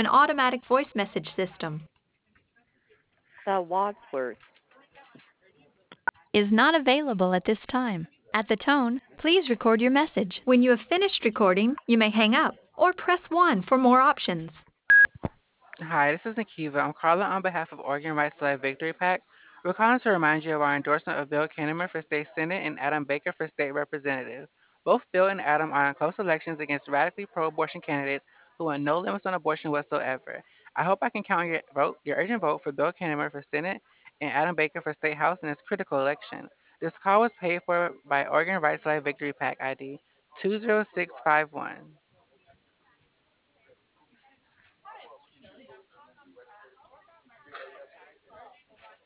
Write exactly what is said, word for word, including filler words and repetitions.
an automatic voice message system. The Wadsworth. Is not available at this time. At the tone, please record your message. When you have finished recording, you may hang up or press one for more options. Hi, this is Nikiva. I'm calling on behalf of Oregon Rights to Life Victory PAC. We're calling to remind you of our endorsement of Bill Kahneman for State Senate and Adam Baker for State Representative. Both Bill and Adam are in close elections against radically pro-abortion candidates who want no limits on abortion whatsoever. I hope I can count on your vote, your urgent vote for Bill Kahneman for Senate and Adam Baker for State House in this critical election. This call was paid for by Oregon Rights to Life Victory PAC I D two zero six five one.